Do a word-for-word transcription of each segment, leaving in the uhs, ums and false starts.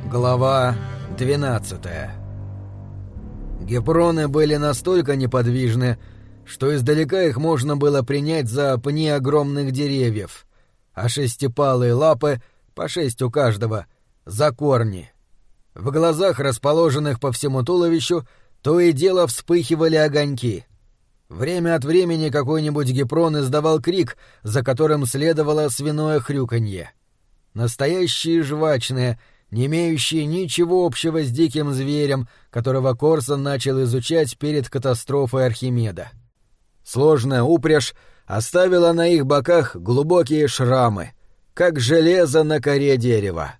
Глава двенадцатая. Гепроны были настолько неподвижны, что издалека их можно было принять за пни огромных деревьев, а шестипалые лапы, по шесть у каждого, за корни. В глазах, расположенных по всему туловищу, то и дело вспыхивали огоньки. Время от времени какой-нибудь гепрон издавал крик, за которым следовало свиное хрюканье. Настоящие жвачные, не имеющие ничего общего с диким зверем, которого Корсон начал изучать перед катастрофой Архимеда. Сложная упряжь оставила на их боках глубокие шрамы, как железо на коре дерева.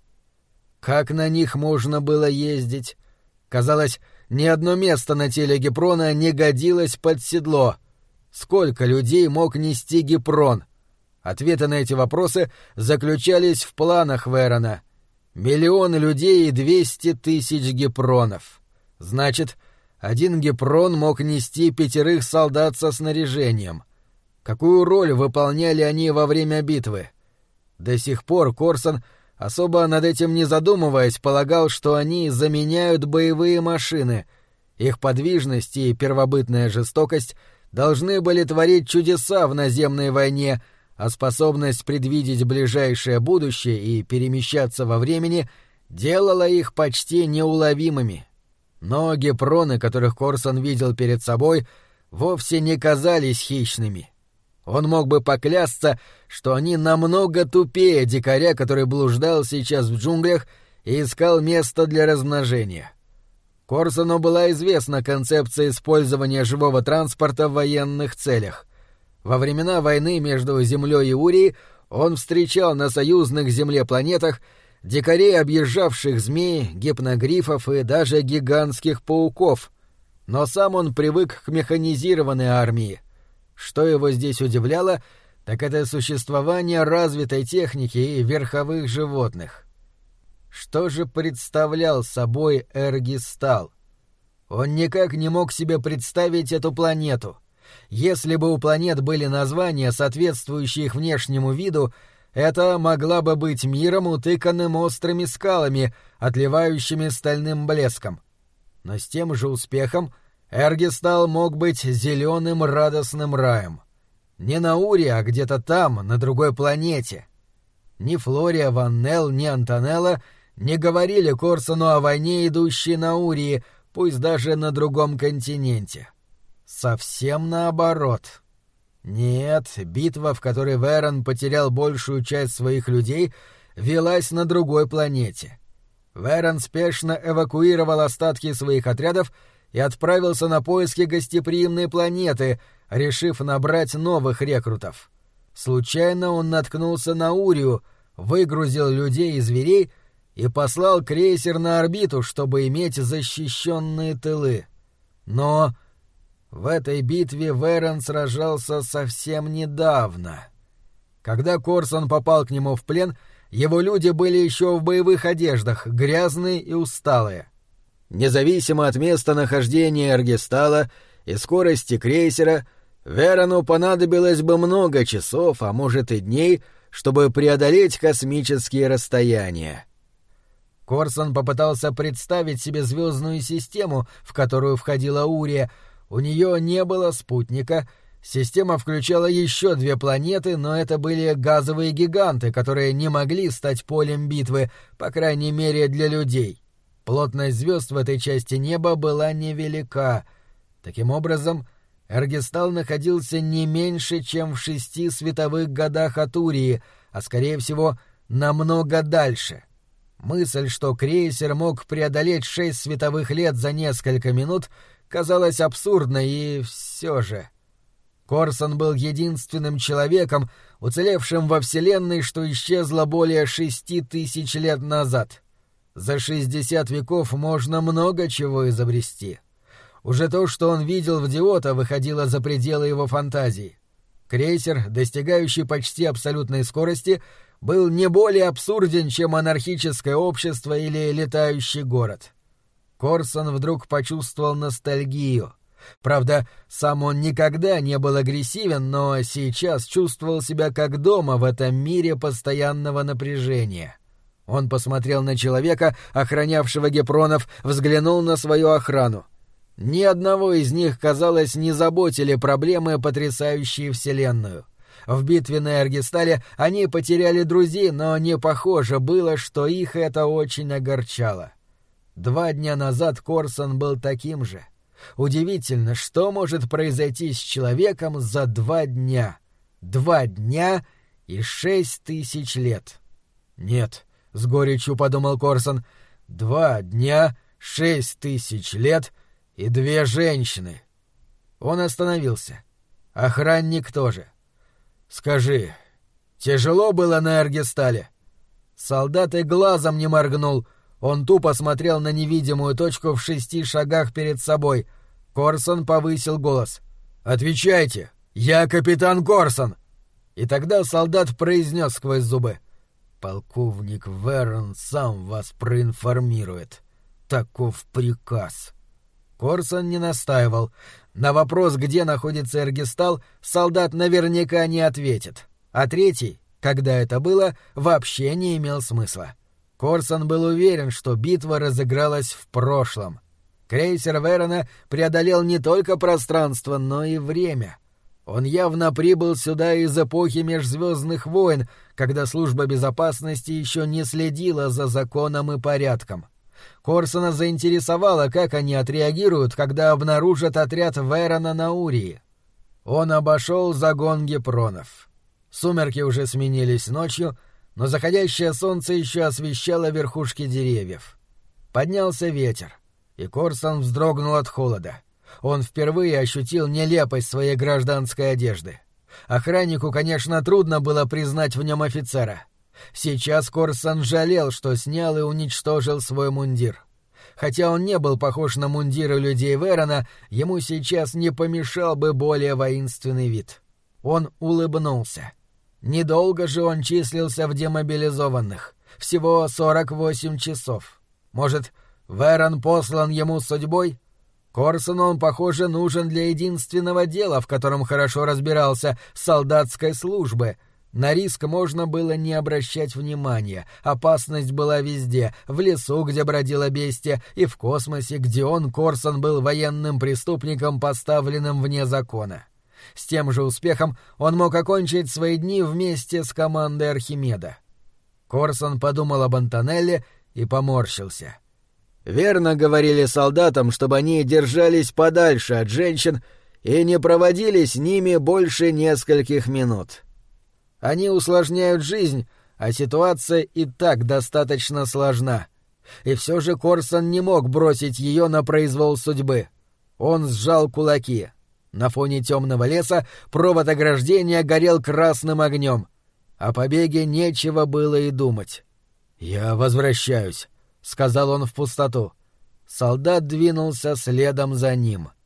Как на них можно было ездить? Казалось, ни одно место на теле гепрона не годилось под седло. Сколько людей мог нести гепрон? Ответы на эти вопросы заключались в планах Вэрона. Миллион людей и двести тысяч гепронов. Значит, один гепрон мог нести пятерых солдат со снаряжением. Какую роль выполняли они во время битвы? До сих пор Корсон, особо над этим не задумываясь, полагал, что они заменяют боевые машины. Их подвижность и первобытная жестокость должны были творить чудеса в наземной войне, а способность предвидеть ближайшее будущее и перемещаться во времени делала их почти неуловимыми. Но гепроны, которых Корсон видел перед собой, вовсе не казались хищными. Он мог бы поклясться, что они намного тупее дикаря, который блуждал сейчас в джунглях и искал место для размножения. Корсону была известна концепция использования живого транспорта в военных целях. Во времена войны между Землей и Урией он встречал на союзных землепланетах дикарей, объезжавших змей, гипногрифов и даже гигантских пауков. Но сам он привык к механизированной армии. Что его здесь удивляло, так это существование развитой техники и верховых животных. Что же представлял собой Эргистал? Он никак не мог себе представить эту планету. Если бы у планет были названия, соответствующие их внешнему виду, это могла бы быть миром, утыканным острыми скалами, отливающими стальным блеском. Но с тем же успехом Эргистал мог быть зеленым радостным раем. Не на Урии, а где-то там, на другой планете. Ни Флория Ваннелл, ни Антонелла не говорили Корсону о войне, идущей на Урии, пусть даже на другом континенте. Совсем наоборот. Нет, битва, в которой Вэрон потерял большую часть своих людей, велась на другой планете. Вэрон спешно эвакуировал остатки своих отрядов и отправился на поиски гостеприимной планеты, решив набрать новых рекрутов. Случайно он наткнулся на Урию, выгрузил людей и зверей и послал крейсер на орбиту, чтобы иметь защищенные тылы. Но в этой битве Вэрон сражался совсем недавно. Когда Корсон попал к нему в плен, его люди были еще в боевых одеждах, грязные и усталые. Независимо от места нахождения Эргистала и скорости крейсера, Вэрону понадобилось бы много часов, а может и дней, чтобы преодолеть космические расстояния. Корсон попытался представить себе звездную систему, в которую входила Урия. У нее не было спутника. Система включала еще две планеты, но это были газовые гиганты, которые не могли стать полем битвы, по крайней мере для людей. Плотность звезд в этой части неба была невелика. Таким образом, Эргистал находился не меньше, чем в шести световых годах от Урии, а, скорее всего, намного дальше. Мысль, что крейсер мог преодолеть шесть световых лет за несколько минут, казалась абсурдной, и все же. Корсон был единственным человеком, уцелевшим во Вселенной, что исчезло более шести тысяч лет назад. За шестьдесят веков можно много чего изобрести. Уже то, что он видел в Диота, выходило за пределы его фантазии. Крейсер, достигающий почти абсолютной скорости, был не более абсурден, чем анархическое общество или летающий город. Корсон вдруг почувствовал ностальгию. Правда, сам он никогда не был агрессивен, но сейчас чувствовал себя как дома в этом мире постоянного напряжения. Он посмотрел на человека, охранявшего гепронов, взглянул на свою охрану. Ни одного из них, казалось, не заботили проблемы, потрясающие Вселенную. В битве на Эргистале они потеряли друзей, но не похоже было, что их это очень огорчало. Два дня назад Корсон был таким же. Удивительно, что может произойти с человеком за два дня. Два дня и шесть тысяч лет. Нет, — с горечью подумал Корсон, — два дня, шесть тысяч лет и две женщины. Он остановился. Охранник тоже. «Скажи, тяжело было на Эргистале?» Солдат и глазом не моргнул. Он тупо смотрел на невидимую точку в шести шагах перед собой. Корсон повысил голос. «Отвечайте! Я капитан Корсон!» И тогда солдат произнес сквозь зубы. «Полковник Верон сам вас проинформирует. Таков приказ». Корсон не настаивал. На вопрос, где находится Эргистал, солдат наверняка не ответит. А третий, когда это было, вообще не имел смысла. Корсон был уверен, что битва разыгралась в прошлом. Крейсер Верона преодолел не только пространство, но и время. Он явно прибыл сюда из эпохи межзвездных войн, когда служба безопасности еще не следила за законом и порядком. Корсона заинтересовало, как они отреагируют, когда обнаружат отряд Верона на Урии. Он обошел загон гепронов. Сумерки уже сменились ночью, но заходящее солнце еще освещало верхушки деревьев. Поднялся ветер, и Корсон вздрогнул от холода. Он впервые ощутил нелепость своей гражданской одежды. Охраннику, конечно, трудно было признать в нем офицера. Сейчас Корсон жалел, что снял и уничтожил свой мундир. Хотя он не был похож на мундиры людей Верона, ему сейчас не помешал бы более воинственный вид. Он улыбнулся. Недолго же он числился в демобилизованных. Всего сорок восемь часов. Может, Верон послан ему судьбой? Корсону он, похоже, нужен для единственного дела, в котором хорошо разбирался — солдатской службы. На риск можно было не обращать внимания. Опасность была везде — в лесу, где бродило бестия, и в космосе, где он, Корсон, был военным преступником, поставленным вне закона. С тем же успехом он мог окончить свои дни вместе с командой Архимеда. Корсон подумал об Антонелле и поморщился. Верно говорили солдатам, чтобы они держались подальше от женщин и не проводили с ними больше нескольких минут. Они усложняют жизнь, а ситуация и так достаточно сложна. И все же Корсон не мог бросить ее на произвол судьбы. Он сжал кулаки. На фоне темного леса провод ограждения горел красным огнем. О побеге нечего было и думать. «Я возвращаюсь», — сказал он в пустоту. Солдат двинулся следом за ним.